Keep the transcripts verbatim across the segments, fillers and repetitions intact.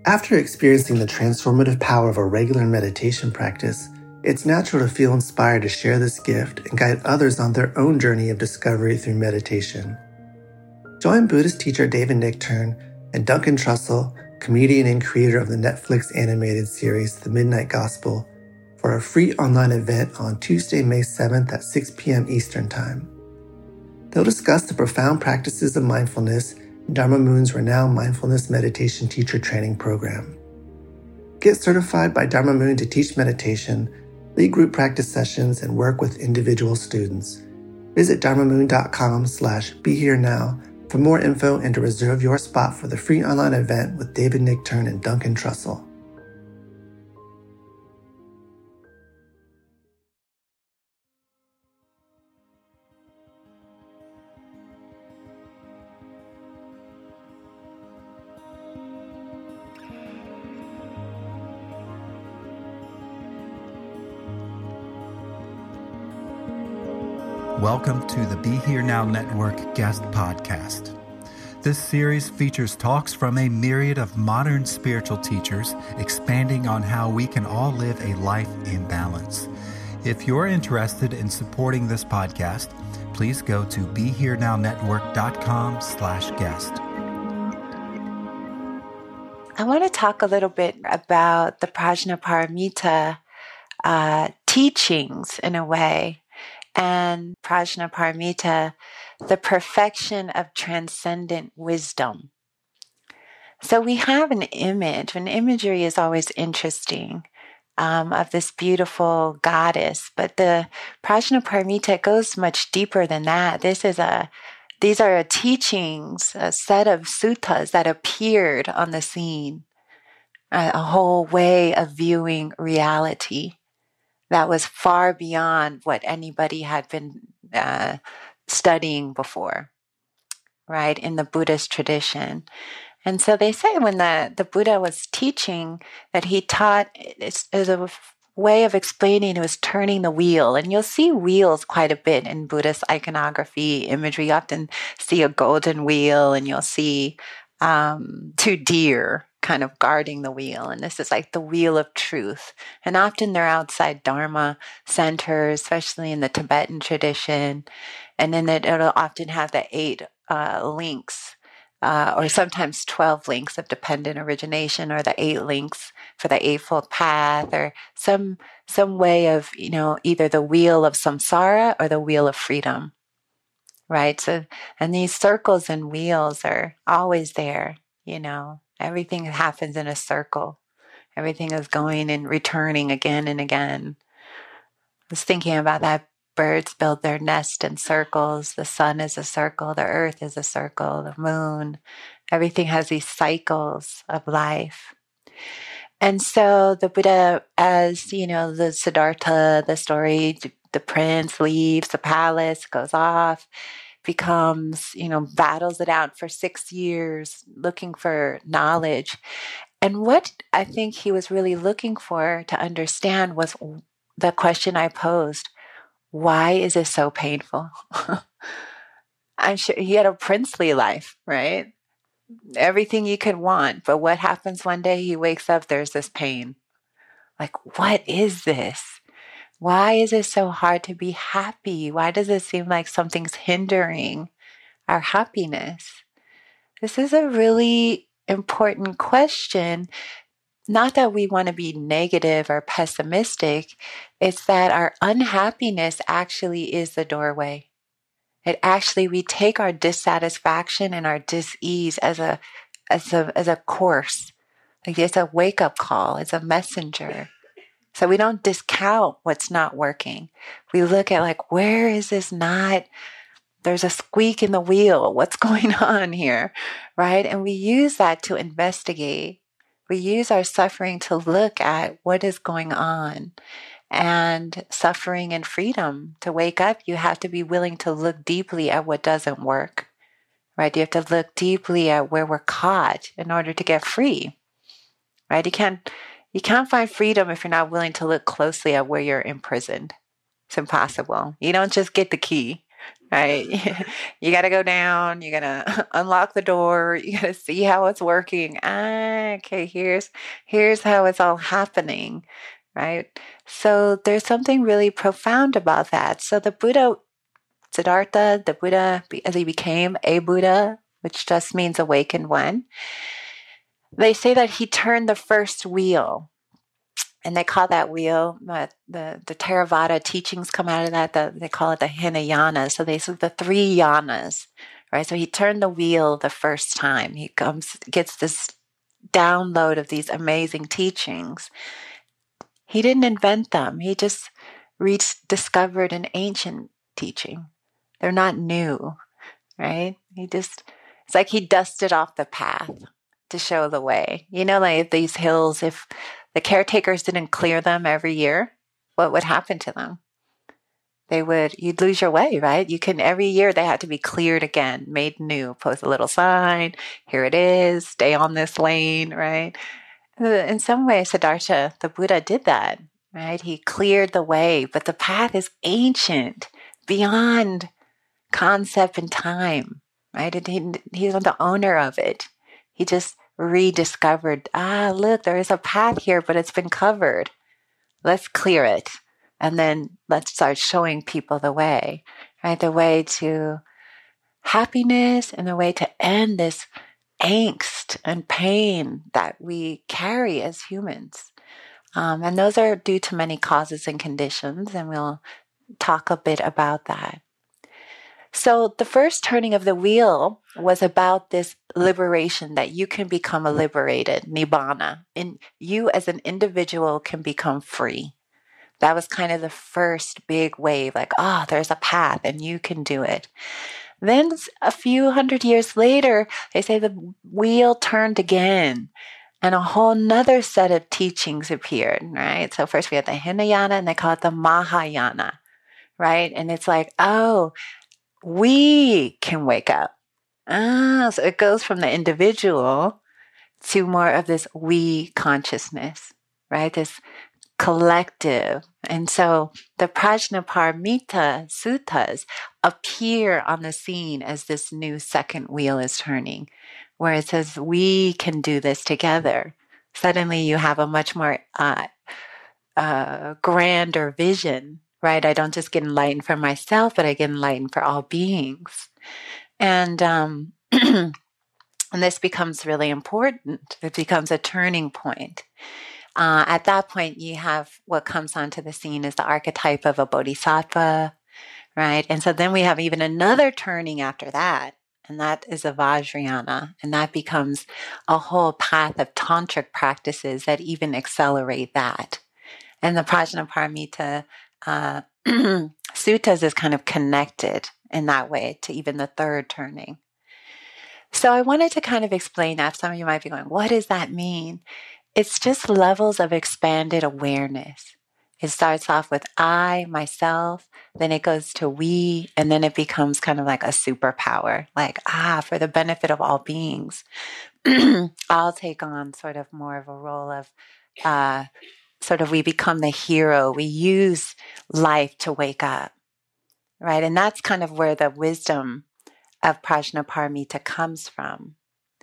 After experiencing the transformative power of a regular meditation practice, it's natural to feel inspired to share this gift and guide others on their own journey of discovery through meditation. Join Buddhist teacher David Nichtern and Duncan Trussell, comedian and creator of the Netflix animated series The Midnight Gospel, for a free online event on Tuesday, May seventh at six p.m. Eastern Time. They'll discuss the profound practices of mindfulness in Dharma Moon's renowned mindfulness meditation teacher training program. Get certified by Dharma Moon to teach meditation, lead group practice sessions, and work with individual students. Visit dharmamoon.com slash be here now for more info and to reserve your spot for the free online event with David Nichtern and Duncan Trussell. Welcome to the Be Here Now Network guest podcast. This series features talks from a myriad of modern spiritual teachers expanding on how we can all live a life in balance. If you're interested in supporting this podcast, please go to BeHereNowNetwork.com slash guest. I want to talk a little bit about the Prajnaparamita uh, teachings in a way. And Prajnaparamita, the perfection of transcendent wisdom. So we have an image, and imagery is always interesting, um, of this beautiful goddess. But the Prajnaparamita goes much deeper than that. This is a, these are teachings, a set of suttas that appeared on the scene, a, a whole way of viewing reality that was far beyond what anybody had been uh, studying before, right, in the Buddhist tradition. And so they say when the, the Buddha was teaching that he taught, it's, it's a way of explaining, it was turning the wheel. And you'll see wheels quite a bit in Buddhist iconography, imagery. You often see a golden wheel, and you'll see um, two deer kind of guarding the wheel. And this is like the wheel of truth. And often they're outside Dharma centers, especially in the Tibetan tradition. And then it, it'll often have the eight uh, links, uh, or sometimes twelve links of dependent origination, or the eight links for the Eightfold Path, or some some way of, you know, either the wheel of samsara or the wheel of freedom, right? So, and these circles and wheels are always there, you know. Everything happens in a circle. Everything is going and returning again and again. I was thinking about that. Birds build their nest in circles. The sun is a circle. The earth is a circle. The moon. Everything has these cycles of life. And so the Buddha, as, you know, the Siddhartha, the story, the prince leaves the palace, goes off, becomes, you know, battles it out for six years, looking for knowledge. And what I think he was really looking for to understand was the question I posed: why is this so painful? I'm sure he had a princely life, right? Everything you could want. But what happens one day? He wakes up, there's this pain. Like, what is this? Why is it so hard to be happy? Why does it seem like something's hindering our happiness? This is a really important question. Not that we want to be negative or pessimistic. It's that our unhappiness actually is the doorway. It actually, we take our dissatisfaction and our dis-ease as a, as a, as a course. Like it's a wake-up call. It's a messenger. So we don't discount what's not working. We look at like, where is this not? There's a squeak in the wheel. What's going on here, right? And we use that to investigate. We use our suffering to look at what is going on. And suffering and freedom, to wake up, you have to be willing to look deeply at what doesn't work, right? You have to look deeply at where we're caught in order to get free, right? You can't You can't find freedom if you're not willing to look closely at where you're imprisoned. It's impossible. You don't just get the key, right? You got to go down. You got to unlock the door. You got to see how it's working. Ah, okay, here's here's how it's all happening, right? So there's something really profound about that. So the Buddha, Siddhartha, the Buddha, as he became a Buddha, which just means awakened one, they say that he turned the first wheel. And they call that wheel, uh, the, the Theravada teachings come out of that. The, they call it the Hinayana. So they say the three yanas, right? So he turned the wheel the first time. He comes, gets this download of these amazing teachings. He didn't invent them. He just rediscovered an ancient teaching. They're not new, right? He just, it's like he dusted off the path to show the way. You know, like these hills, if the caretakers didn't clear them every year, what would happen to them? They would, you'd lose your way, right? You can, every year they had to be cleared again, made new, post a little sign, here it is, stay on this lane, right? In some ways, Siddhartha, the Buddha, did that, right? He cleared the way, but the path is ancient, beyond concept and time, right? And he, he's the owner of it. He just rediscovered, ah, look, there is a path here, but it's been covered. Let's clear it. And then let's start showing people the way, right? The way to happiness and the way to end this angst and pain that we carry as humans. Um, and those are due to many causes and conditions, and we'll talk a bit about that. So the first turning of the wheel was about this liberation, that you can become a liberated, nibbana, and you as an individual can become free. That was kind of the first big wave, like, oh, there's a path and you can do it. Then a few hundred years later, they say the wheel turned again and a whole nother set of teachings appeared, right? So first we had the Hinayana and they call it the Mahayana, right? And it's like, oh, we can wake up. Ah, so it goes from the individual to more of this we consciousness, right? This collective. And so the Prajnaparamita suttas appear on the scene as this new second wheel is turning, where it says we can do this together. Suddenly you have a much more uh, uh, grander vision, right? I don't just get enlightened for myself, but I get enlightened for all beings. And, um, and this becomes really important. It becomes a turning point. Uh, at that point, you have what comes onto the scene is the archetype of a bodhisattva, right? And so then we have even another turning after that, and that is a Vajrayana, and that becomes a whole path of tantric practices that even accelerate that. And the Prajnaparamita uh, suttas is kind of connected in that way to even the third turning. So I wanted to kind of explain that. Some of you might be going, what does that mean? It's just levels of expanded awareness. It starts off with I, myself, then it goes to we, and then it becomes kind of like a superpower, like, ah, for the benefit of all beings. I'll take on sort of more of a role of uh, sort of we become the hero. We use life to wake up, right? And that's kind of where the wisdom of Prajnaparamita comes from.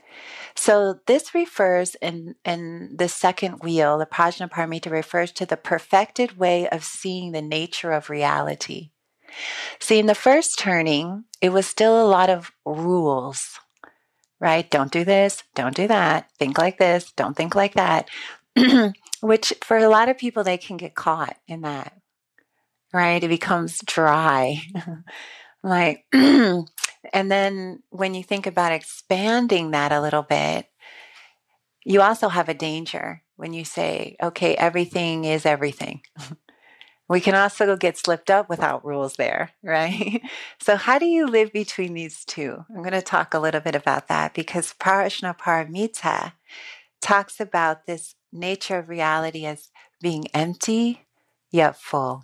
So this refers in, in the second wheel, the Prajnaparamita refers to the perfected way of seeing the nature of reality. See, in the first turning, it was still a lot of rules, right? Don't do this, don't do that, think like this, don't think like that, which for a lot of people, they can get caught in that, right? It becomes dry. Like, and then when you think about expanding that a little bit, you also have a danger when you say, okay, everything is everything. We can also get slipped up without rules there, right? So how do you live between these two? I'm going to talk a little bit about that because Prajnaparamita talks about this nature of reality as being empty yet full.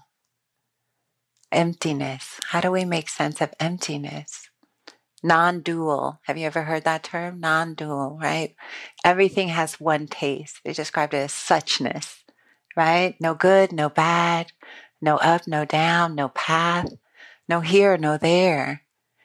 Emptiness. How do we make sense of emptiness? Non-dual. Have you ever heard that term? Non-dual, right? Everything has one taste. They described it as suchness, right? No good, no bad, no up, no down, no path. No here, no there.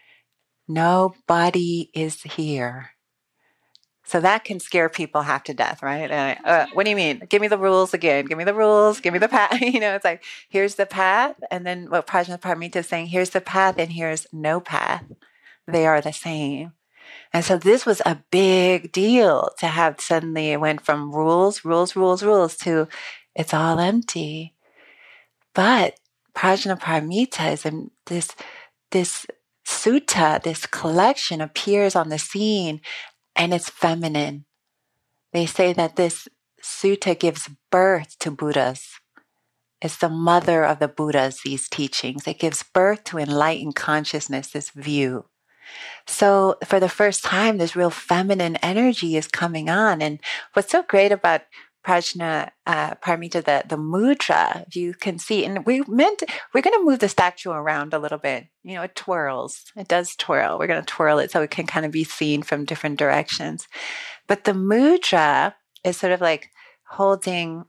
Nobody is here. So that can scare people half to death, right? And I, uh, what do you mean? Give me the rules again. Give me the rules. Give me the path. You know, it's like, here's the path. And then what Prajnaparamita is saying, here's the path and here's no path. They are the same. And so this was a big deal to have suddenly it went from rules, rules, rules, rules to it's all empty. But Prajnaparamita is in this, this sutta, this collection appears on the scene and it's feminine. They say that this sutta gives birth to Buddhas. It's the mother of the Buddhas, these teachings. It gives birth to enlightened consciousness, this view. So for the first time, this real feminine energy is coming on. And what's so great about Prajna uh, Paramita, the, the mudra, you can see, and we meant, we're going to move the statue around a little bit. You know, it twirls. It does twirl. We're going to twirl it so it can kind of be seen from different directions. But the mudra is sort of like holding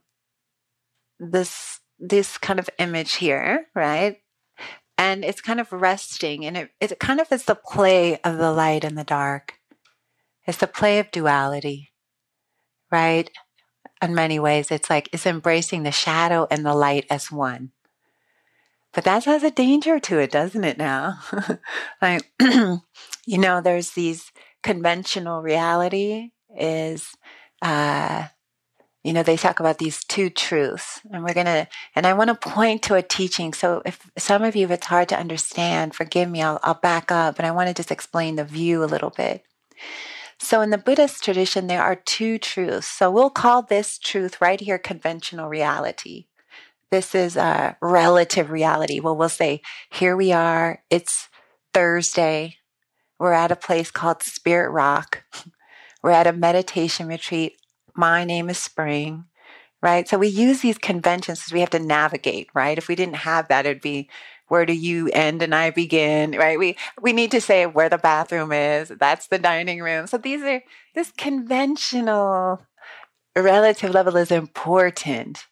this, this kind of image here, right? And it's kind of resting, and it, it kind of is the play of the light and the dark. It's the play of duality, right? In many ways, it's like it's embracing the shadow and the light as one. But that has a danger to it, doesn't it now? Like, you know, there's these conventional reality is, uh, you know, they talk about these two truths, and we're going to, and I want to point to a teaching. So if some of you, if it's hard to understand, forgive me, I'll, I'll back up, but I want to just explain the view a little bit. So in the Buddhist tradition, there are two truths. So we'll call this truth right here conventional reality. This is a relative reality. Well, we'll say, here we are, it's Thursday. We're at a place called Spirit Rock. We're at a meditation retreat. My name is Spring, right? So we use these conventions because we have to navigate, right? If we didn't have that, it'd be, where do you end and I begin, right? We we need to say where the bathroom is. That's the dining room. So these are, this conventional relative level is important.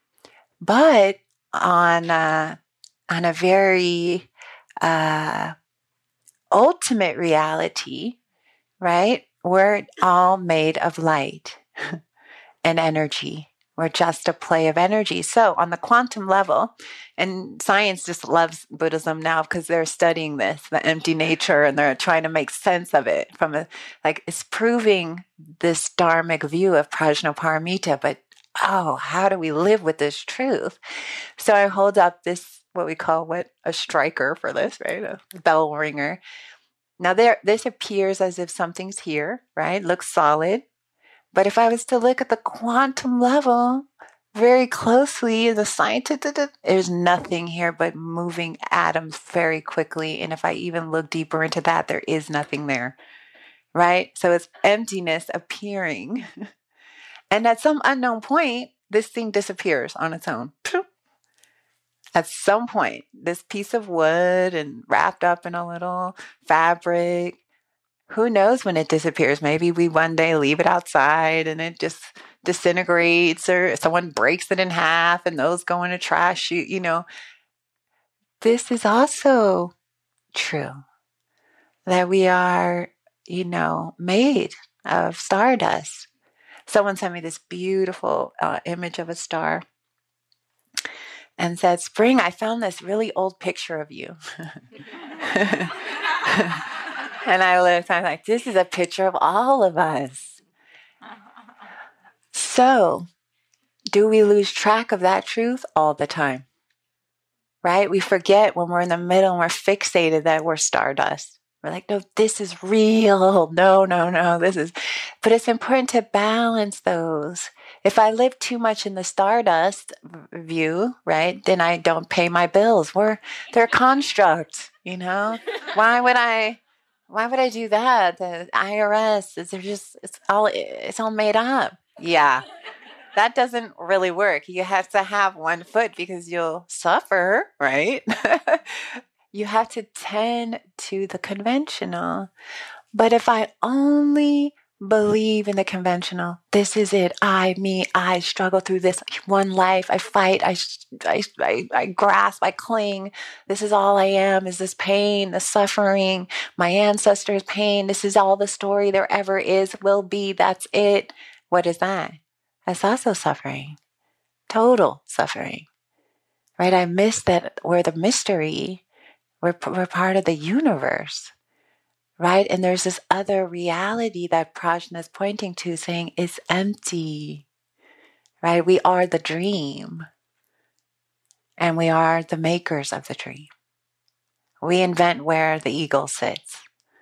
But on a, on a very uh, ultimate reality, right? We're all made of light and energy. We're just a play of energy. So on the quantum level, and science just loves Buddhism now because they're studying this, the empty nature, and they're trying to make sense of it from a, like, it's proving this dharmic view of Prajnaparamita, but oh, how do we live with this truth? So I hold up this, what we call what a striker for this, right? A bell ringer. Now there, this appears as if something's here, right? Looks solid. But if I was to look at the quantum level very closely in the science, there's nothing here but moving atoms very quickly. And if I even look deeper into that, there is nothing there, right? So it's emptiness appearing. And at some unknown point, this thing disappears on its own. At some point, this piece of wood and wrapped up in a little fabric, who knows when it disappears? Maybe we one day leave it outside and it just disintegrates, or someone breaks it in half and those go in a trash chute, you know. This is also true, that we are, you know, made of stardust. Someone sent me this beautiful uh, image of a star and said, Spring, I found this really old picture of you. And I looked, I was like, this is a picture of all of us. So, do we lose track of that truth all the time? Right? We forget when we're in the middle and we're fixated that we're stardust. We're like, no, this is real. No, no, no, this is. But it's important to balance those. If I live too much in the stardust view, right, then I don't pay my bills. We're, they're a construct, you know? Why would I... Why would I do that? The I R S, is they're just, it's all, it's all made up. Yeah, that doesn't really work. You have to have one foot because you'll suffer, right? You have to tend to the conventional. But if I only believe in the conventional. This is it. I, me, I struggle through this one life. I fight. I, I, I, I grasp. I cling. This is all I am, is this pain, the suffering, my ancestors' pain. This is all the story there ever is, will be. That's it. What is that? That's also suffering. Total suffering. Right? I miss that we're the mystery. We're, we're part of the universe. Right? And there's this other reality that Prajna is pointing to, saying it's empty. Right? We are the dream. And we are the makers of the dream. We invent where the eagle sits.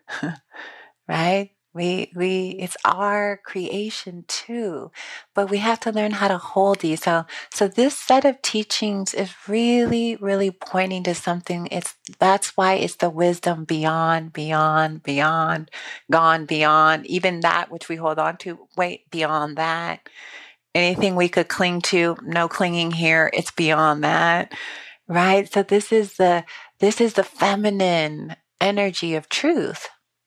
Right? We, we, it's our creation too, but we have to learn how to hold these. So, so this set of teachings is really, really pointing to something. It's, that's why it's the wisdom beyond, beyond, beyond, gone beyond, even that which we hold on to, wait, beyond that. Anything we could cling to, no clinging here. It's beyond that. Right? So this is the, this is the feminine energy of truth.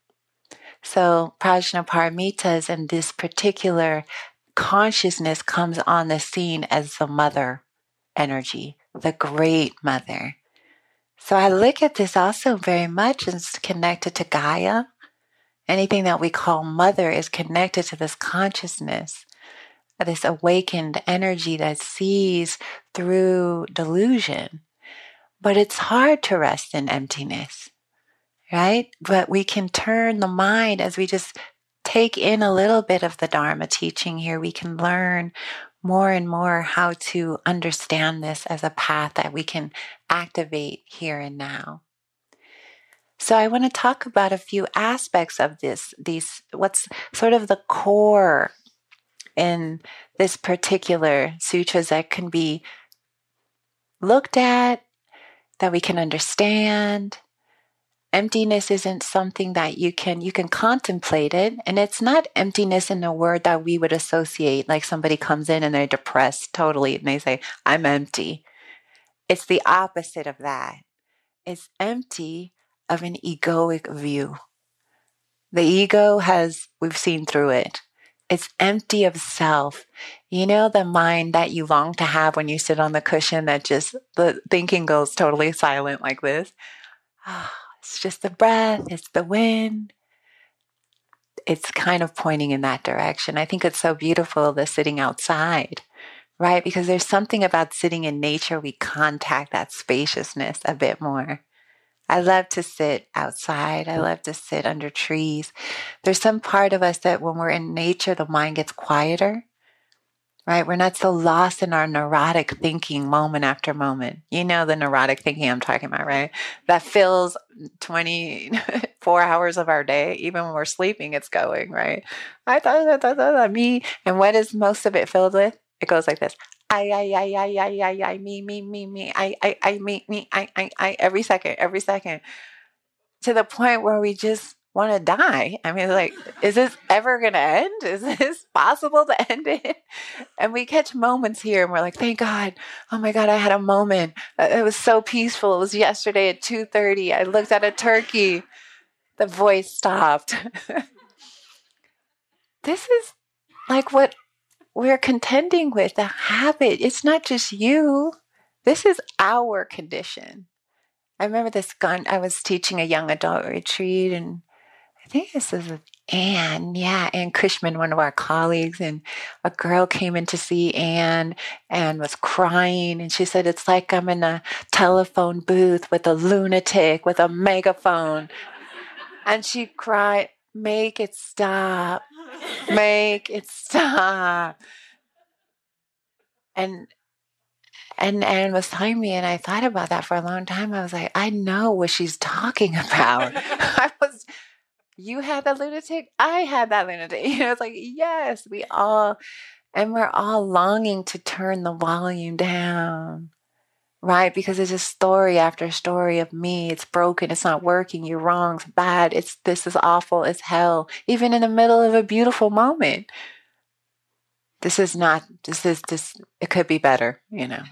So Prajnaparamitas and this particular consciousness comes on the scene as the mother energy, the great mother. So I look at this also very much as connected to Gaia. Anything that we call mother is connected to this consciousness, this awakened energy that sees through delusion. But it's hard to rest in emptiness. Right? But we can turn the mind as we just take in a little bit of the Dharma teaching here. We can learn more and more how to understand this as a path that we can activate here and now. So I want to talk about a few aspects of this, these, what's sort of the core in this particular sutras that can be looked at, that we can understand. Emptiness isn't something that you can, you can contemplate it. And it's not emptiness in the word that we would associate, like somebody comes in and they're depressed totally and they say, I'm empty. It's the opposite of that. It's empty of an egoic view. The ego has, we've seen through it. It's empty of self. You know, the mind that you long to have when you sit on the cushion that just, the thinking goes totally silent like this. Ah. It's just the breath, it's the wind. It's kind of pointing in that direction. I think it's so beautiful, the sitting outside, right? Because there's something about sitting in nature, we contact that spaciousness a bit more. I love to sit outside. I love to sit under trees. There's some part of us that when we're in nature, the mind gets quieter. Right? We're not so lost in our neurotic thinking moment after moment. You know the neurotic thinking I'm talking about, right? That fills twenty-four hours of our day. Even when we're sleeping, it's going, right? I thought, I thought, I thought, me. And what is most of it filled with? It goes like this. I, I, I, I, I, I, I, me, me, me, me, I, I, I, me, me, I, I, I, every second, every second. To the point where we just want to die. I mean, like, is this ever going to end? Is this possible to end it? And we catch moments here and we're like, thank God. Oh my God, I had a moment. It was so peaceful. It was yesterday at two thirty. I looked at a turkey. The voice stopped. This is like what we're contending with, the habit. It's not just you. This is our condition. I remember this gun. I was teaching a young adult retreat, and I think this is with Anne. Yeah, Anne Cushman, one of our colleagues. And a girl came in to see Anne and was crying. And she said, it's like I'm in a telephone booth with a lunatic with a megaphone. And she cried, make it stop. Make it stop. And And Anne was telling me, and I thought about that for a long time. I was like, I know what she's talking about. I was, you had that lunatic? I had that lunatic. You know, it's like, yes, we all, and we're all longing to turn the volume down, right? Because it's just story after story of me. It's broken. It's not working. You're wrong. It's bad. It's, this is awful. It's hell. Even in the middle of a beautiful moment. This is not, this is just, it could be better, you know.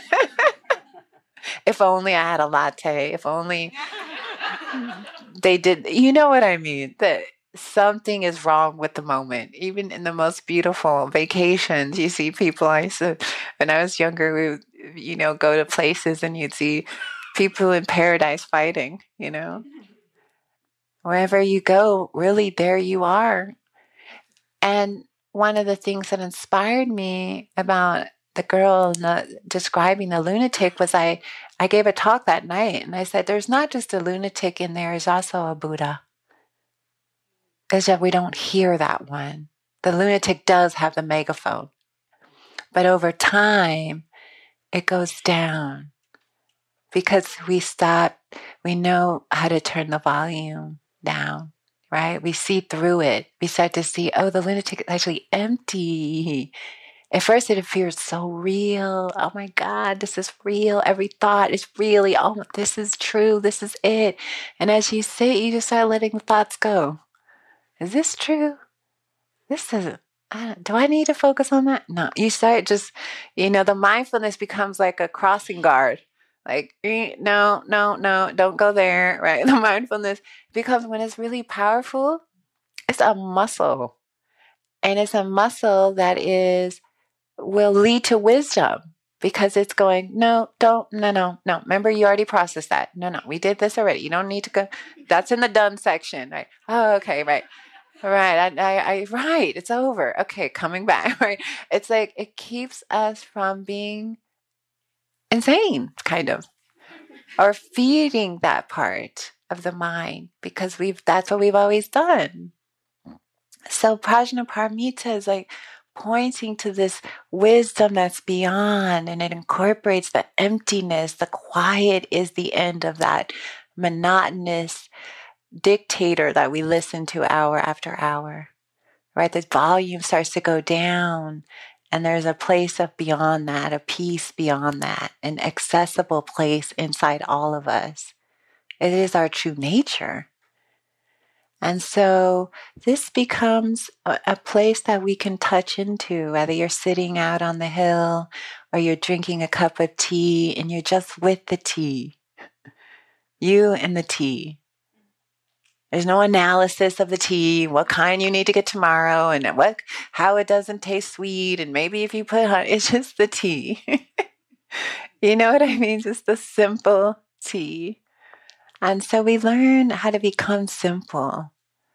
If only I had a latte. If only they did, you know what I mean? That something is wrong with the moment. Even in the most beautiful vacations, you see people. I used to, when I was younger, we would, you know, go to places and you'd see people in paradise fighting, you know. Wherever you go, really, there you are. And one of the things that inspired me about the girl the, describing the lunatic was I, I gave a talk that night and I said, there's not just a lunatic in there, there's also a Buddha. It's that we don't hear that one. The lunatic does have the megaphone. But over time, it goes down because we stop, we know how to turn the volume down, right? We see through it. We start to see, oh, the lunatic is actually empty. At first, it appears so real. Oh my God, this is real. Every thought is really, oh, this is true. This is it. And as you sit, you just start letting the thoughts go. Is this true? This isn't. I do I need to focus on that? No. You start just, you know, the mindfulness becomes like a crossing guard. Like, no, no, no, don't go there, right? The mindfulness becomes, when it's really powerful, it's a muscle. And it's a muscle that is, will lead to wisdom because it's going, no, don't, no, no, no. Remember, you already processed that. No, no, we did this already. You don't need to go. That's in the done section, right? Oh, okay, right. Right, I, I, I, right, it's over. Okay, coming back, right? It's like, it keeps us from being insane, kind of, or feeding that part of the mind because we've, that's what we've always done. So Prajnaparamita is like pointing to this wisdom that's beyond, and it incorporates the emptiness. The quiet is the end of that monotonous dictator that we listen to hour after hour, right? The volume starts to go down and there's a place of beyond that, a peace beyond that, an accessible place inside all of us. It is our true nature. And so this becomes a, a place that we can touch into, whether you're sitting out on the hill or you're drinking a cup of tea and you're just with the tea, you and the tea. There's no analysis of the tea, what kind you need to get tomorrow, and what how it doesn't taste sweet, and maybe if you put honey, it's just the tea. You know what I mean? Just the simple tea. And so we learn how to become simple.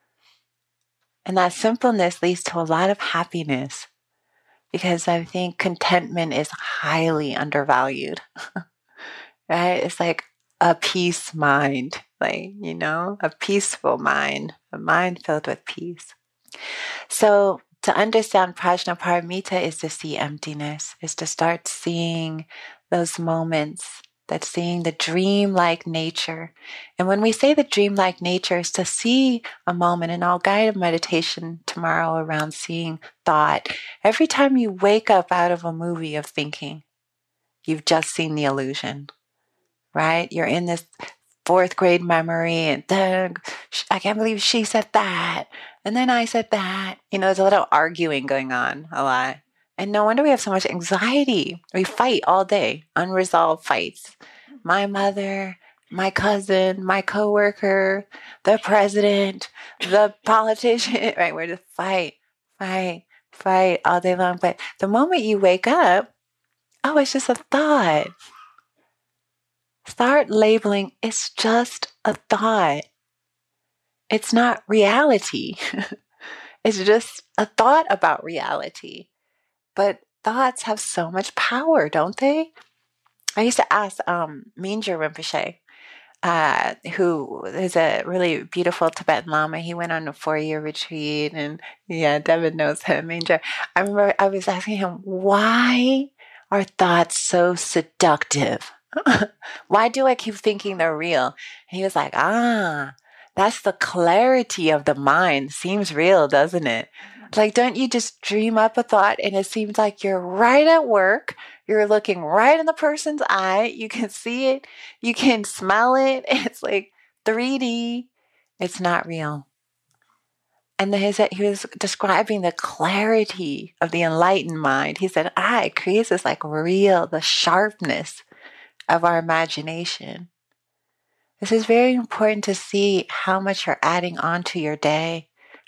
And that simpleness leads to a lot of happiness, because I think contentment is highly undervalued. Right? It's like a peace mind. Like, you know, a peaceful mind, a mind filled with peace. So to understand Prajnaparamita is to see emptiness, is to start seeing those moments, that seeing the dreamlike nature. And when we say the dreamlike nature, is to see a moment, and I'll guide a meditation tomorrow around seeing thought. Every time you wake up out of a movie of thinking, you've just seen the illusion, right? You're in this fourth grade memory, and then I can't believe she said that, and then I said that. You know, there's a little arguing going on a lot, and no wonder we have so much anxiety. We fight all day, unresolved fights. My mother, my cousin, my coworker, the president, the politician. Right? We're just fight, fight, fight all day long. But the moment you wake up, oh, it's just a thought. Start labeling, it's just a thought. It's not reality. It's just a thought about reality. But thoughts have so much power, don't they? I used to ask um, Mingyur Rinpoche, uh, who is a really beautiful Tibetan Lama. He went on a four-year retreat, and yeah, Devin knows him, Mingyur. I remember I was asking him, why are thoughts so seductive? Why do I keep thinking they're real? And he was like, ah, that's the clarity of the mind. Seems real, doesn't it? Like, don't you just dream up a thought and it seems like you're right at work. You're looking right in the person's eye. You can see it. You can smell it. It's like three D. It's not real. And then he said, he was describing the clarity of the enlightened mind. He said, ah, it creates this like real, the sharpness of our imagination. This is very important to see how much you're adding on to your day.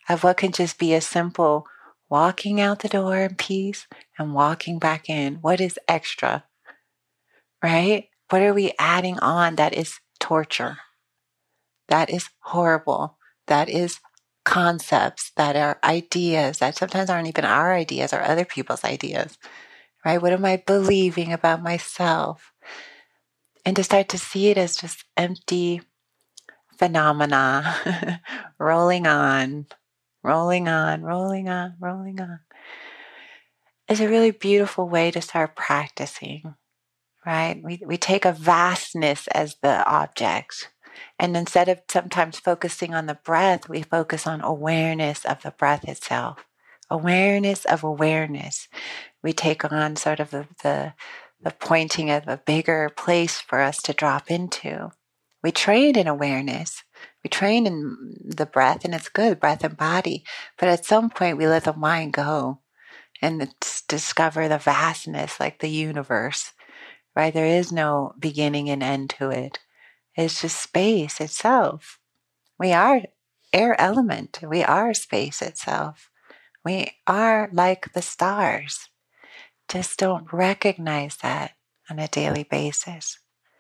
of what can just be a simple walking out the door in peace and walking back in. What is extra, right? What are we adding on that is torture? That is horrible. That is concepts, that are ideas that sometimes aren't even our ideas or other people's ideas, right? What am I believing about myself? And to start to see it as just empty phenomena, rolling on, rolling on, rolling on, rolling on, is a really beautiful way to start practicing, right? We, we take a vastness as the object. And instead of sometimes focusing on the breath, we focus on awareness of the breath itself. Awareness of awareness. We take on sort of the, the, the pointing of a bigger place for us to drop into. We train in awareness. We train in the breath, and it's good, breath and body. But at some point, we let the mind go and discover the vastness, like the universe, right? There is no beginning and end to it. It's just space itself. We are air element. We are space itself. We are like the stars. Just don't recognize that on a daily basis.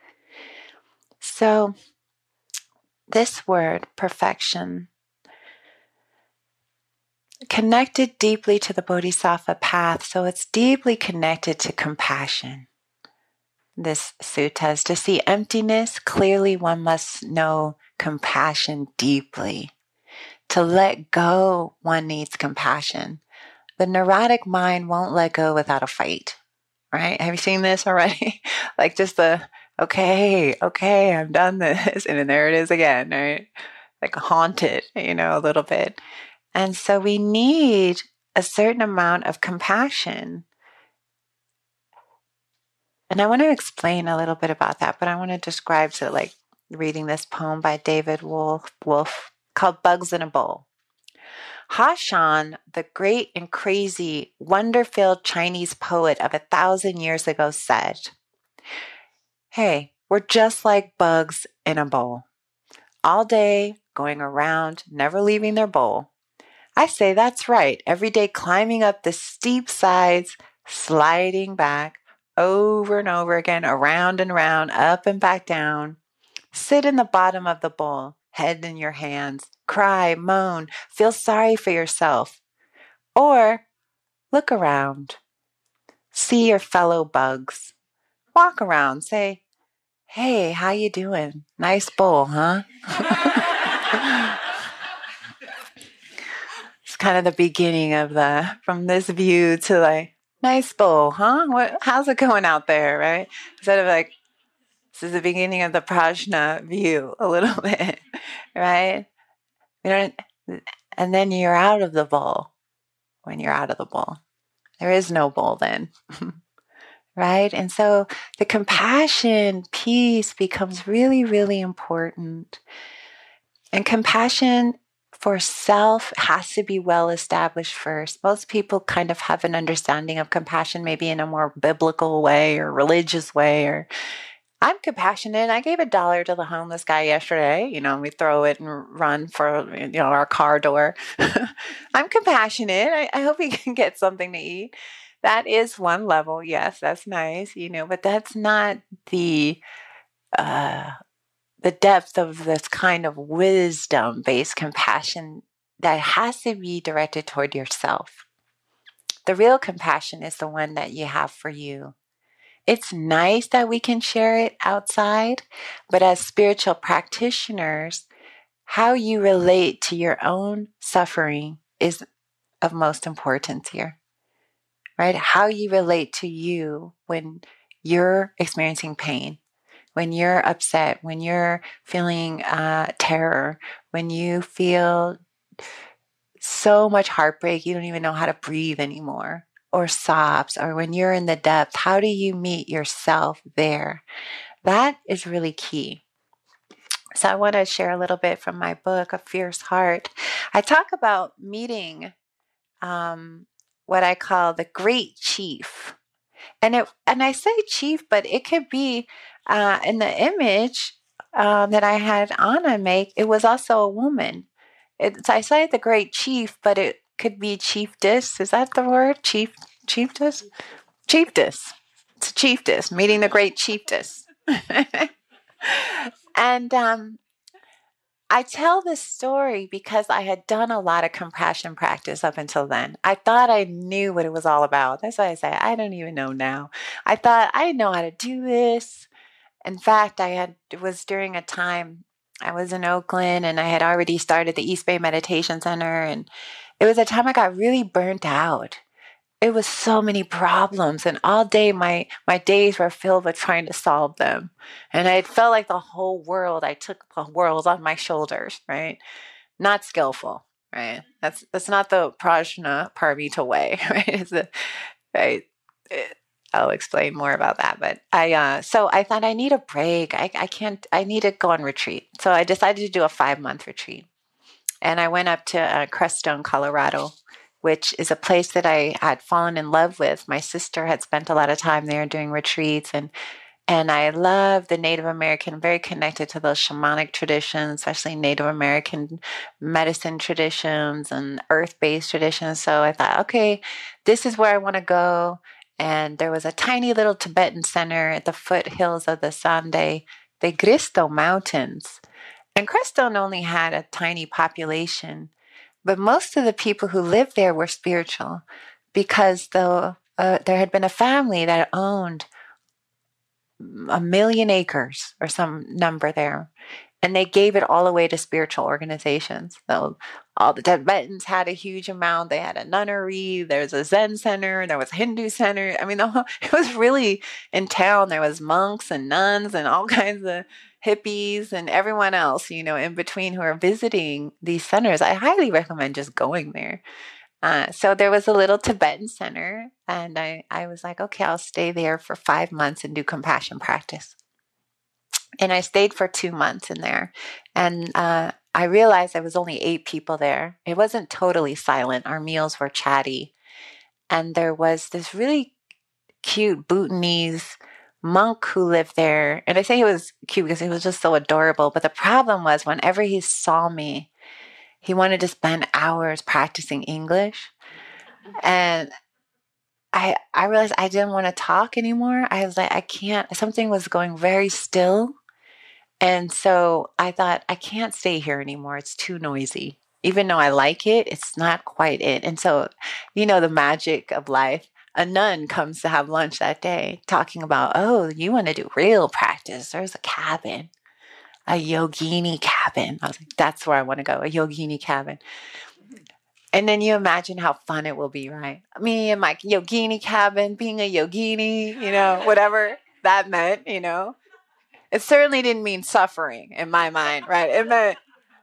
So this word, perfection, connected deeply to the Bodhisattva path. So it's deeply connected to compassion. This sutta is to see emptiness clearly, one must know compassion deeply. To let go, one needs compassion. The neurotic mind won't let go without a fight, right? Have you seen this already? Like just the, okay, okay, I've done this. And then there it is again, right? Like haunted, you know, a little bit. And so we need a certain amount of compassion. And I want to explain a little bit about that, but I want to describe, so like reading this poem by David Wolf, Wolf called Bugs in a Bowl. Hashan, the great and crazy, wonder-filled Chinese poet of a thousand years ago, said, "Hey, we're just like bugs in a bowl, all day going around, never leaving their bowl. I say that's right, every day climbing up the steep sides, sliding back, over and over again, around and around, up and back down. Sit in the bottom of the bowl, head in your hands, cry, moan, feel sorry for yourself. Or look around, see your fellow bugs. Walk around, say, hey, how you doing? Nice bowl, huh?" It's kind of the beginning of the, from this view to like, nice bowl, huh? What? How's it going out there, right? Instead of like, this is the beginning of the prajna view a little bit, right? You know, and then you're out of the bowl. When you're out of the bowl, there is no bowl then, right? And so the compassion piece becomes really, really important. And compassion for self has to be well established first. Most people kind of have an understanding of compassion, maybe in a more biblical way or religious way, or I'm compassionate. I gave a dollar to the homeless guy yesterday. You know, we throw it and run for, you know, our car door. I'm compassionate. I, I hope he can get something to eat. That is one level. Yes, that's nice, you know, but that's not the uh, the depth of this kind of wisdom-based compassion that has to be directed toward yourself. The real compassion is the one that you have for you. It's nice that we can share it outside, but as spiritual practitioners, how you relate to your own suffering is of most importance here, right? How you relate to you when you're experiencing pain, when you're upset, when you're feeling uh, terror, when you feel so much heartbreak, you don't even know how to breathe anymore, or sobs, or when you're in the depth, how do you meet yourself there? That is really key. So I want to share a little bit from my book, A Fierce Heart. I talk about meeting um, what I call the great chief. And it, and I say chief, but it could be uh, in the image uh, that I had Anna make, it was also a woman. It's, I say the great chief, but it could be chiefess. Is that the word? Chief, chiefess? Chiefess. It's a chiefess, meeting the great chiefess. And um, I tell this story because I had done a lot of compassion practice up until then. I thought I knew what it was all about. That's why I say I don't even know now. I thought I know how to do this. In fact, I had it was during a time I was in Oakland and I had already started the East Bay Meditation Center, and it was a time I got really burnt out. It was so many problems, and all day my my days were filled with trying to solve them. And I felt like the whole world, I took the world on my shoulders, right? Not skillful, right? That's that's not the Prajna Paramita way, right? It's a, right? It, I'll explain more about that. But I, uh, so I thought I need a break. I, I can't, I need to go on retreat. So I decided to do a five month retreat. And I went up to uh, Crestone, Colorado, which is a place that I had fallen in love with. My sister had spent a lot of time there doing retreats, and and I love the Native American, very connected to those shamanic traditions, especially Native American medicine traditions and earth-based traditions. So I thought, okay, this is where I want to go. And there was a tiny little Tibetan center at the foothills of the Sande de Cristo Mountains. And Crestone only had a tiny population, but most of the people who lived there were spiritual because the, uh, there had been a family that owned a million acres or some number there. And they gave it all away to spiritual organizations. So all the Tibetans had a huge amount. They had a nunnery. There's a Zen center. There was a Hindu center. I mean, the whole, it was really in town. There was monks and nuns and all kinds of hippies and everyone else, you know, in between who are visiting these centers. I highly recommend just going there. Uh, so there was a little Tibetan center, and I, I was like, okay, I'll stay there for five months and do compassion practice. And I stayed for two months in there. And uh, I realized there was only eight people there. It wasn't totally silent. Our meals were chatty. And there was this really cute Bhutanese monk who lived there. And I say he was cute because he was just so adorable. But the problem was whenever he saw me, he wanted to spend hours practicing English. And I I realized I didn't want to talk anymore. I was like, I can't. Something was going very still. And so I thought, I can't stay here anymore. It's too noisy. Even though I like it, it's not quite it. And so, you know, the magic of life. A nun comes to have lunch that day talking about, oh, you want to do real practice. There's a cabin, a yogini cabin. I was like, that's where I want to go, a yogini cabin. And then you imagine how fun it will be, right? Me and my yogini cabin, being a yogini, you know, whatever that meant, you know. It certainly didn't mean suffering in my mind, right? It meant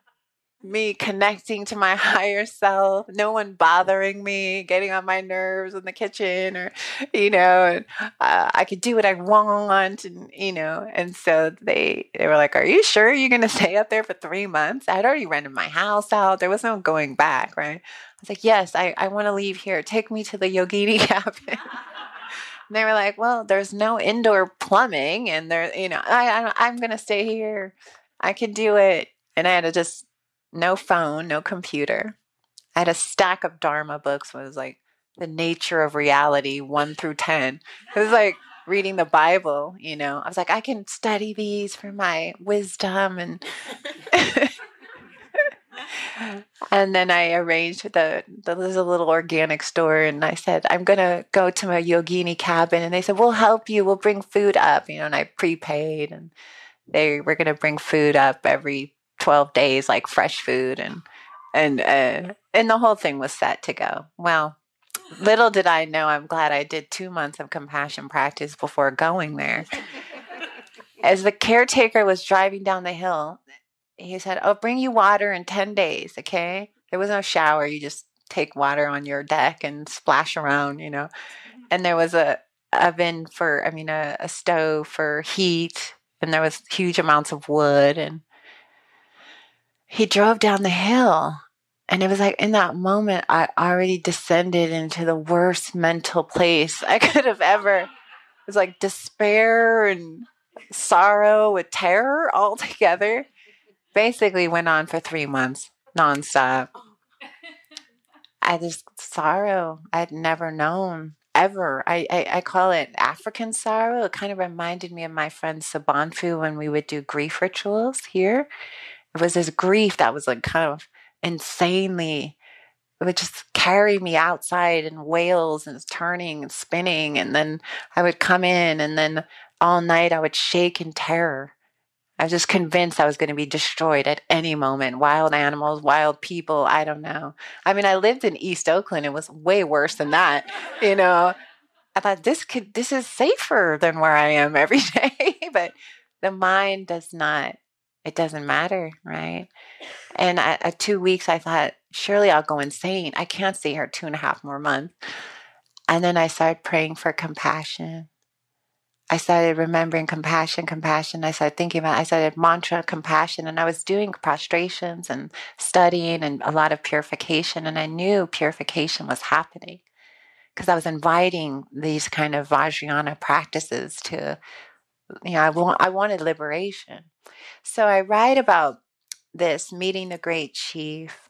me connecting to my higher self, no one bothering me, getting on my nerves in the kitchen, or, you know, and, uh, I could do what I want, and, you know, and so they, they were like, are you sure you're going to stay up there for three months? I'd already rented my house out. There was no going back, right? I was like, yes, I, I want to leave here. Take me to the yogini cabin. And they were like, well, there's no indoor plumbing, and there, you know, I, I I'm going to stay here. I can do it. And I had to just, no phone, no computer. I had a stack of Dharma books. It was like the nature of reality, one through ten. It was like reading the Bible, you know. I was like, I can study these for my wisdom. And and then I arranged the, the there's a little organic store, and I said, I'm going to go to my yogini cabin. And they said, we'll help you. We'll bring food up, you know, and I prepaid, and they were going to bring food up every twelve days, like fresh food, and and uh, and the whole thing was set to go. Well, little did I know, I'm glad I did two months of compassion practice before going there. As the caretaker was driving down the hill, he said, I'll bring you water in ten days, okay? There was no shower. You just take water on your deck and splash around, you know. And there was a oven for, I mean, a, a stove for heat, and there was huge amounts of wood, and he drove down the hill, and it was like in that moment, I already descended into the worst mental place I could have ever. It was like despair and sorrow with terror all together. Basically went on for three months. nonstop. I just, sorrow I'd never known ever. I, I, I call it African sorrow. It kind of reminded me of my friend Sabanfu when we would do grief rituals here. It was this grief that was like kind of insanely, it would just carry me outside in wails and turning and spinning. And then I would come in, and then all night I would shake in terror. I was just convinced I was going to be destroyed at any moment. Wild animals, wild people, I don't know. I mean, I lived in East Oakland. It was way worse than that, you know. I thought this could, this is safer than where I am every day. But the mind does not, it doesn't matter, right? And at, at two weeks, I thought, surely I'll go insane. I can't stay here two and a half more months. And then I started praying for compassion. I started remembering compassion, compassion. I started thinking about, I started mantra compassion, and I was doing prostrations and studying and a lot of purification. And I knew purification was happening because I was inviting these kind of Vajrayana practices to, you know, I, want, I wanted liberation. So I write about this, meeting the great chief.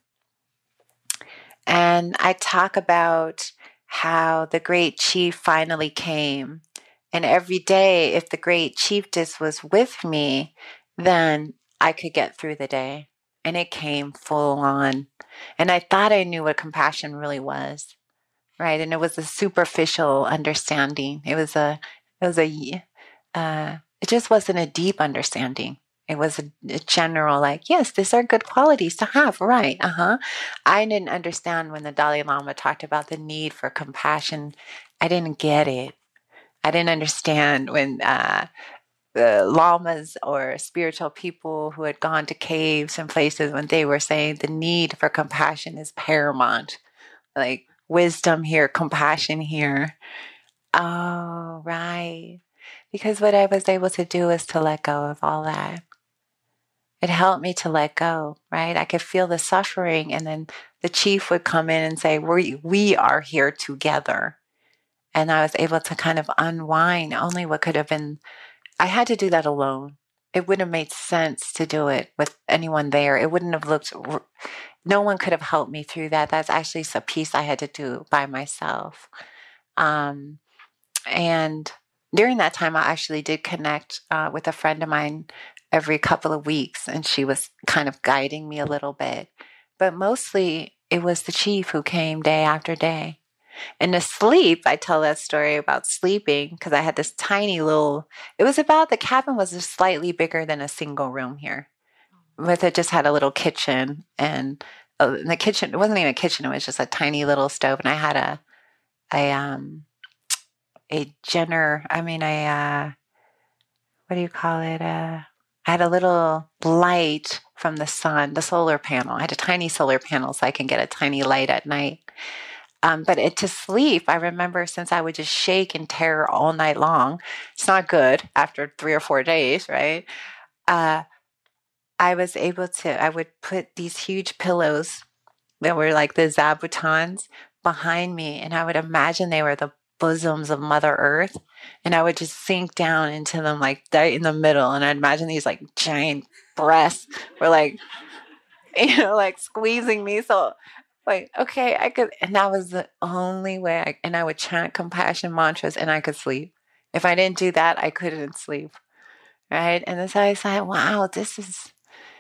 And I talk about how the great chief finally came. And every day, if the great chiefess was with me, then I could get through the day. And it came full on. And I thought I knew what compassion really was, right? And it was a superficial understanding. It was a, it was a, uh, it just wasn't a deep understanding. It was a, a general, like, yes, these are good qualities to have, right? Uh-huh. I didn't understand when the Dalai Lama talked about the need for compassion. I didn't get it. I didn't understand when uh, the lamas or spiritual people who had gone to caves and places, when they were saying the need for compassion is paramount. Like wisdom here, compassion here. Oh, right. Because what I was able to do is to let go of all that. It helped me to let go, right? I could feel the suffering, and then the chief would come in and say, we, we are here together. And I was able to kind of unwind only what could have been. I had to do that alone. It wouldn't have made sense to do it with anyone there. It wouldn't have looked, no one could have helped me through that. That's actually a piece I had to do by myself. Um, and during that time, I actually did connect uh, with a friend of mine every couple of weeks, and she was kind of guiding me a little bit. But mostly it was the chief who came day after day. And to sleep, I tell that story about sleeping because I had this tiny little, it was about, the cabin was just slightly bigger than a single room here. With it just had a little kitchen, and uh, in the kitchen, it wasn't even a kitchen, it was just a tiny little stove. And I had a, a, um, a Jenner, I mean, a, uh, what do you call it? Uh, I had a little light from the sun, the solar panel. I had a tiny solar panel so I can get a tiny light at night. Um, but it, to sleep, I remember, since I would just shake in terror all night long, it's not good after three or four days, right? Uh, I was able to, I would put these huge pillows that were like the zabutons behind me, and I would imagine they were the bosoms of Mother Earth, and I would just sink down into them like right in the middle, and I'd imagine these like giant breasts were like, you know, like squeezing me. So like, okay, I could, and that was the only way I, and I would chant compassion mantras and I could sleep. If I didn't do that, I couldn't sleep, right? And so I said, wow, this is,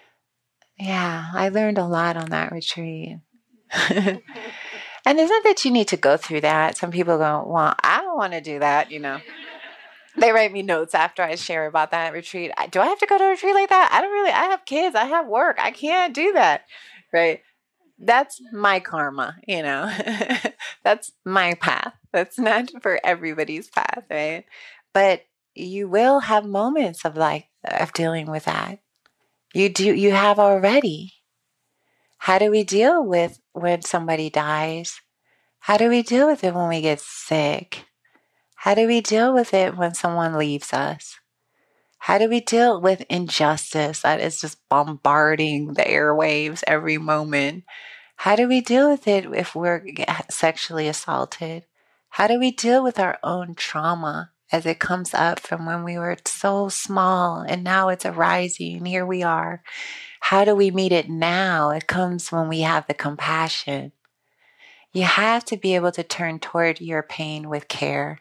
yeah, I learned a lot on that retreat. And it's not that you need to go through that. Some people go, well, I don't want to do that, you know. They write me notes after I share about that retreat. Do I have to go to a retreat like that? I don't really, I have kids, I have work, I can't do that, right? That's my karma, you know. That's my path. That's not for everybody's path, right? But you will have moments of like, of dealing with that. You do, you have already. How do we deal with when somebody dies? How do we deal with it when we get sick? How do we deal with it when someone leaves us? How do we deal with injustice that is just bombarding the airwaves every moment? How do we deal with it if we're sexually assaulted? How do we deal with our own trauma as it comes up from when we were so small and now it's arising. Here we are. How do we meet it now? It comes when we have the compassion. You have to be able to turn toward your pain with care,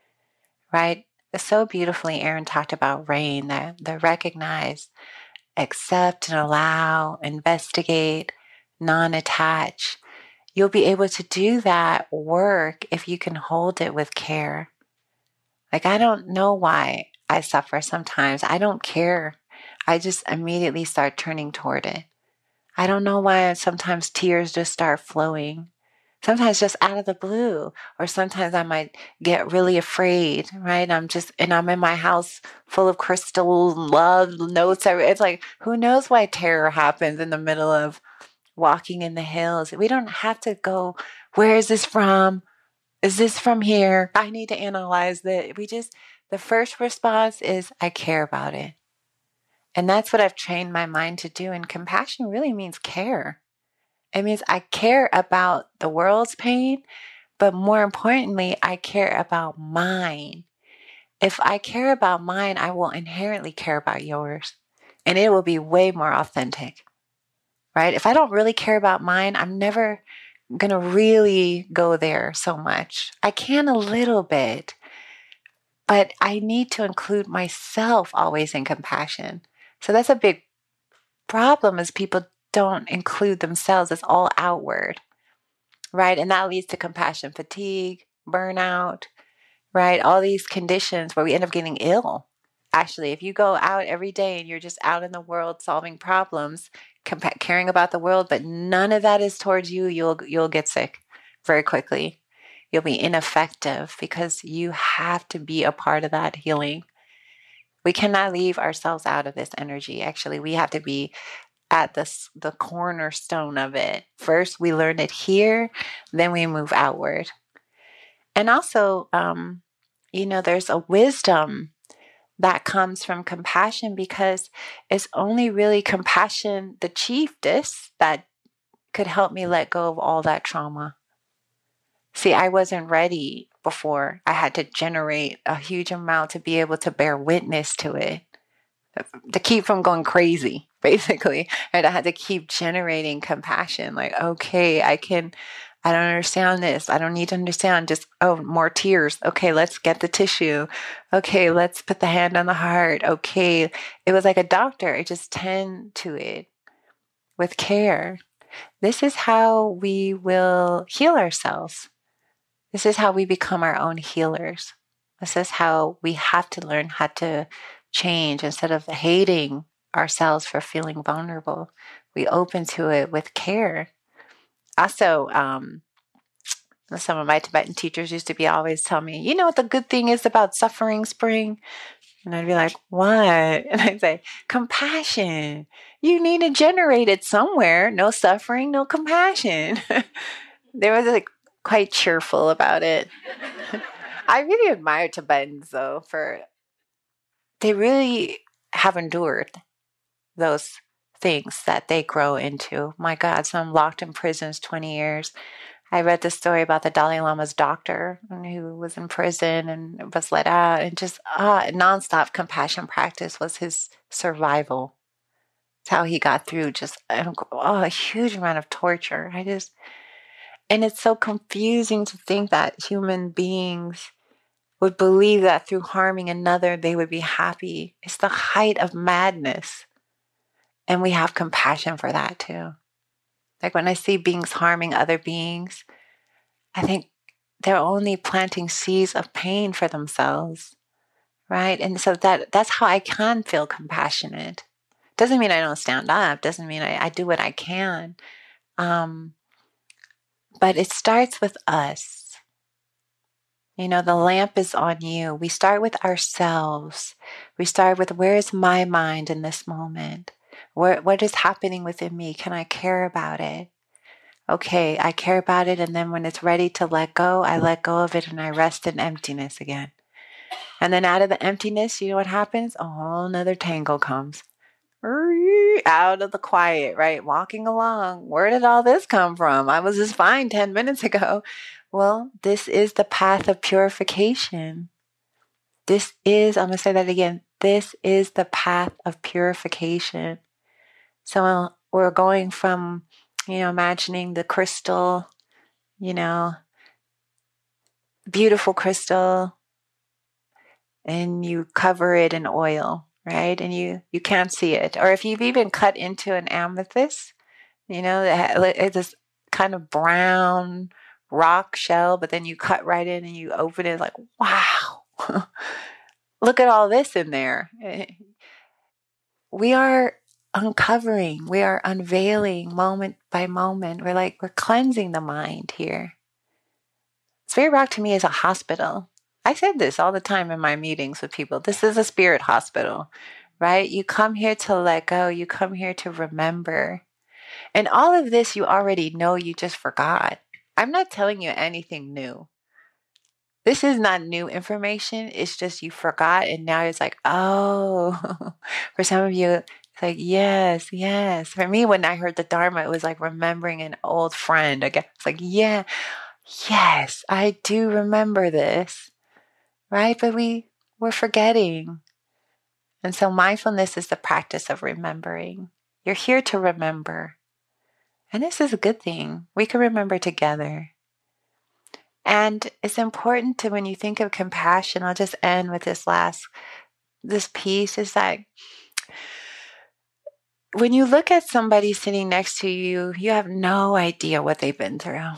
right? So beautifully, Aaron talked about RAIN, the, the recognize, accept and allow, investigate, non-attach. You'll be able to do that work if you can hold it with care. Like, I don't know why I suffer sometimes. I don't care. I just immediately start turning toward it. I don't know why sometimes tears just start flowing. Sometimes just out of the blue, or sometimes I might get really afraid, right? I'm just, and I'm in my house full of crystals, love notes. It's like, who knows why terror happens in the middle of walking in the hills? We don't have to go, where is this from? Is this from here? I need to analyze that. We just, the first response is, I care about it. And that's what I've trained my mind to do. And compassion really means care. It means I care about the world's pain, but more importantly, I care about mine. If I care about mine, I will inherently care about yours. And it will be way more authentic, right? If I don't really care about mine, I'm never going to really go there so much. I can a little bit, but I need to include myself always in compassion. So that's a big problem, is people don't include themselves. It's all outward, right? And that leads to compassion fatigue, burnout, right? All these conditions where we end up getting ill. Actually, if you go out every day and you're just out in the world solving problems, compa- caring about the world, but none of that is towards you, you'll you'll get sick very quickly. You'll be ineffective because you have to be a part of that healing. We cannot leave ourselves out of this energy. Actually, we have to be at the, the cornerstone of it. First, we learn it here, then we move outward. And also, um, you know, there's a wisdom that comes from compassion, because it's only really compassion, the chiefess, that could help me let go of all that trauma. See, I wasn't ready before. I had to generate a huge amount to be able to bear witness to it, to keep from going crazy, basically. And I had to keep generating compassion. Like, okay, I can, I don't understand this. I don't need to understand. Just, oh, more tears. Okay, let's get the tissue. Okay, let's put the hand on the heart. Okay. It was like a doctor. I just tend to it with care. This is how we will heal ourselves. This is how we become our own healers. This is how we have to learn how to change. Instead of hating ourselves for feeling vulnerable, we open to it with care. Also, um, some of my Tibetan teachers used to be always tell me, you know what the good thing is about suffering, Spring? And I'd be like, what? And I'd say, compassion. You need to generate it somewhere. No suffering, no compassion. They were like quite cheerful about it. I really admire Tibetans, though, for they really have endured those things that they grow into. My God, some locked in prisons twenty years. I read the story about the Dalai Lama's doctor who was in prison and was let out, and just uh, nonstop compassion practice was his survival. It's how he got through just oh, a huge amount of torture. I just, and it's so confusing to think that human beings would believe that through harming another, they would be happy. It's the height of madness. And we have compassion for that too. Like when I see beings harming other beings, I think they're only planting seeds of pain for themselves, right? And so that that's how I can feel compassionate. Doesn't mean I don't stand up. Doesn't mean I, I do what I can. Um, but it starts with us. You know, the lamp is on you. We start with ourselves. We start with, where is my mind in this moment? Where, what is happening within me? Can I care about it? Okay, I care about it. And then when it's ready to let go, I let go of it and I rest in emptiness again. And then out of the emptiness, you know what happens? A whole nother tangle comes. Out of the quiet, right? Walking along. Where did all this come from? I was just fine ten minutes ago. Well, this is the path of purification. This is, I'm going to say that again, this is the path of purification. So we're going from, you know, imagining the crystal, you know, beautiful crystal, and you cover it in oil, right? And you, you can't see it. Or if you've even cut into an amethyst, you know, it's this kind of brown rock shell, but then you cut right in and you open it like, wow, look at all this in there. We are uncovering, we are unveiling moment by moment. We're like, we're cleansing the mind here. Spirit Rock to me is a hospital. I said this all the time in my meetings with people. This is a spirit hospital, right? You come here to let go. You come here to remember. And all of this you already know, you just forgot. I'm not telling you anything new. This is not new information. It's just you forgot, and now it's like, oh. For some of you, it's like, yes, yes. For me, when I heard the Dharma, it was like remembering an old friend. Again, it's like, yeah, yes, I do remember this, right? But we, we're forgetting. And so mindfulness is the practice of remembering. You're here to remember. And this is a good thing. We can remember together. And it's important to, when you think of compassion, I'll just end with this last, this piece is that when you look at somebody sitting next to you, you have no idea what they've been through.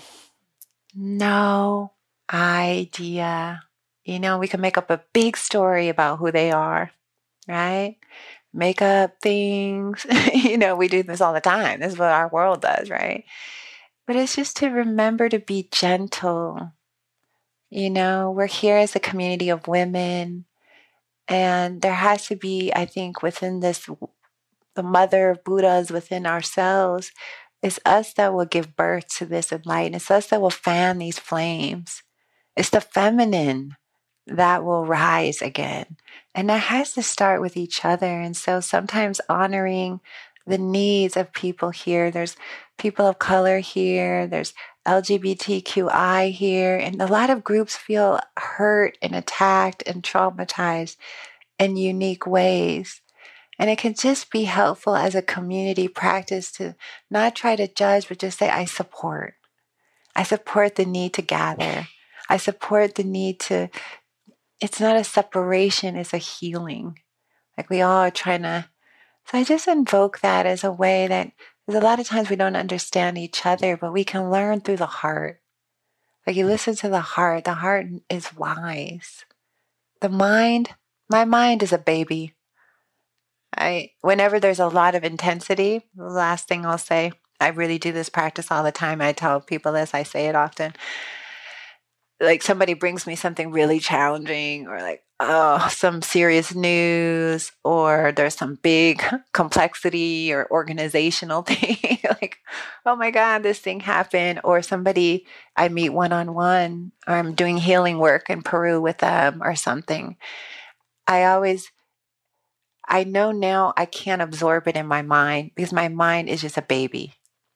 No idea. You know, we can make up a big story about who they are, right? Make up things. You know, we do this all the time. This is what our world does, right? But it's just to remember to be gentle. You know, we're here as a community of women, and there has to be, I think, within this, the mother of Buddhas within ourselves, it's us that will give birth to this enlightenment. It's us that will fan these flames. It's the feminine that will rise again. And that has to start with each other. And so sometimes honoring the needs of people here, there's people of color here, there's L G B T Q I here, and a lot of groups feel hurt and attacked and traumatized in unique ways. And it can just be helpful as a community practice to not try to judge, but just say, I support. I support the need to gather. I support the need to, it's not a separation, it's a healing. Like we all are trying to, so I just invoke that as a way that, because a lot of times we don't understand each other, but we can learn through the heart. Like you listen to the heart, the heart is wise. The mind, my mind is a baby. I, whenever there's a lot of intensity, the last thing I'll say, I really do this practice all the time. I tell people this, I say it often. Like somebody brings me something really challenging, or like, oh, some serious news, or there's some big complexity or organizational thing. Like, oh my God, this thing happened. Or somebody I meet one-on-one, or I'm doing healing work in Peru with them or something. I always, I know now I can't absorb it in my mind because my mind is just a baby.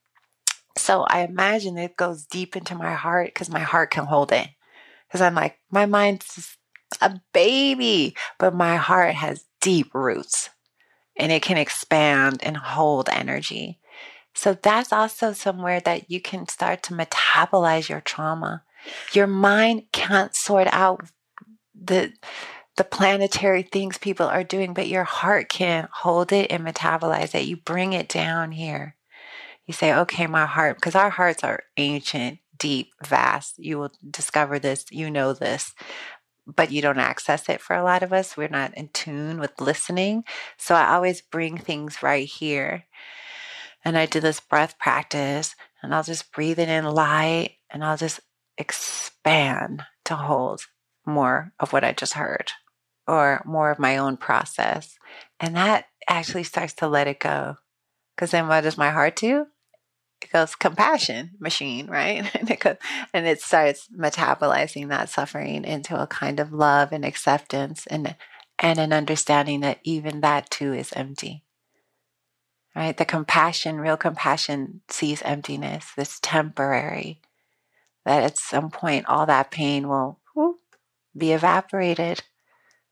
So I imagine it goes deep into my heart because my heart can hold it. Because I'm like, my mind's just a baby, but my heart has deep roots and it can expand and hold energy. So that's also somewhere that you can start to metabolize your trauma. Your mind can't sort out the the planetary things people are doing, but your heart can hold it and metabolize it. You bring it down here. You say, okay, my heart, because our hearts are ancient, deep, vast. You will discover this, you know this, but you don't access it for a lot of us. We're not in tune with listening. So I always bring things right here. And I do this breath practice, and I'll just breathe it in light, and I'll just expand to hold more of what I just heard, or more of my own process. And that actually starts to let it go. Because then what does my heart do? It goes compassion machine, right? And it goes, and it starts metabolizing that suffering into a kind of love and acceptance, and and an understanding that even that too is empty. Right? The compassion, real compassion, sees emptiness. It's temporary. That at some point all that pain will whoop, be evaporated.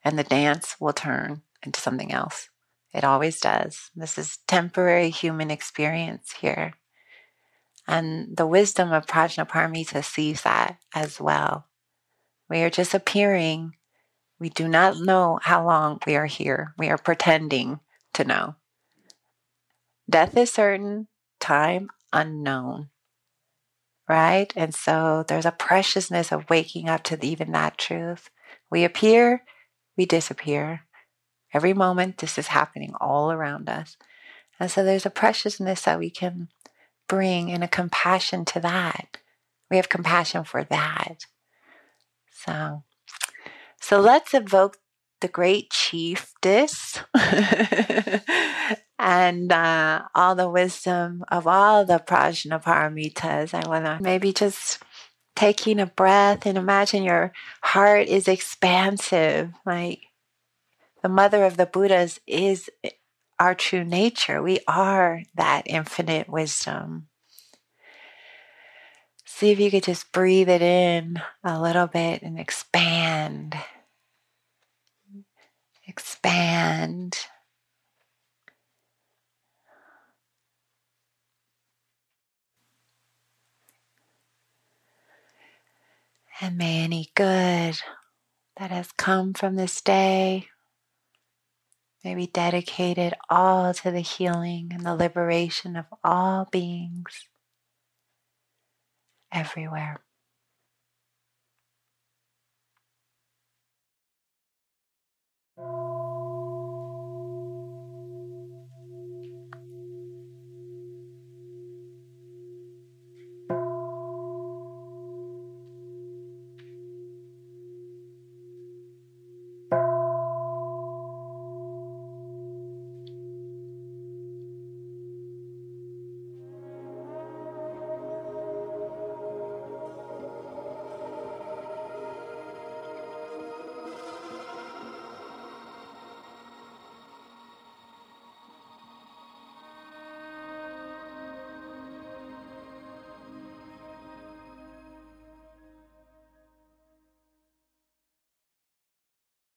and the dance will turn into something else. It always does. This is temporary human experience here. And the wisdom of Prajnaparamita sees that as well. We are just appearing. We do not know how long we are here. We are pretending to know. Death is certain, time unknown. Right? And so there's a preciousness of waking up to even that truth. We appear, we disappear. Every moment this is happening all around us. And so there's a preciousness that we can bring and a compassion to that. We have compassion for that. So, so let's evoke the great chiefess and uh, all the wisdom of all the Prajnaparamitas. I want to maybe just taking a breath and imagine your heart is expansive. Like the mother of the Buddhas is our true nature. We are that infinite wisdom. See if you could just breathe it in a little bit and expand. Expand. And may any good that has come from this day may be dedicated all to the healing and the liberation of all beings everywhere.